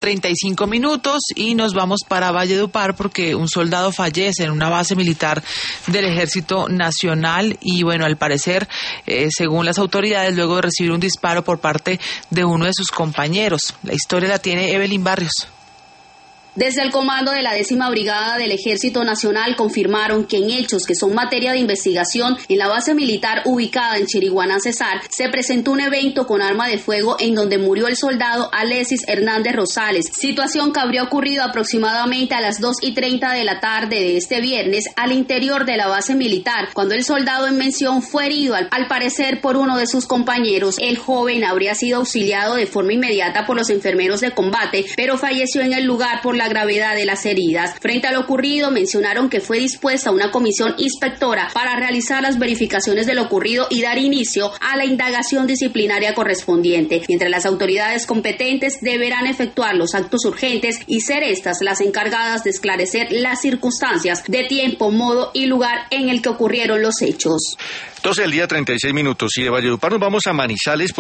35 y nos vamos para Valledupar porque un soldado fallece en una base militar del Ejército Nacional y bueno, al parecer, según las autoridades, luego de recibir un disparo por parte de uno de sus compañeros. La historia la tiene Evelyn Barrios. Desde el comando de la 10ª Brigada del Ejército Nacional confirmaron que en hechos que son materia de investigación en la base militar ubicada en Chiriguaná, Cesar, se presentó un evento con arma de fuego en donde murió el soldado Alexis Hernández Rosales, situación que habría ocurrido aproximadamente a las 2:30 de la tarde de este viernes al interior de la base militar, cuando el soldado en mención fue herido al parecer por uno de sus compañeros. El joven habría sido auxiliado de forma inmediata por los enfermeros de combate, pero falleció en el lugar por la gravedad de las heridas. Frente a lo ocurrido, mencionaron que fue dispuesta una comisión inspectora para realizar las verificaciones de lo ocurrido y dar inicio a la indagación disciplinaria correspondiente, mientras las autoridades competentes deberán efectuar los actos urgentes y ser estas las encargadas de esclarecer las circunstancias de tiempo, modo y lugar en el que ocurrieron los hechos. 12 del día, 36 minutos. Y de Valledupar nos vamos a Manizales.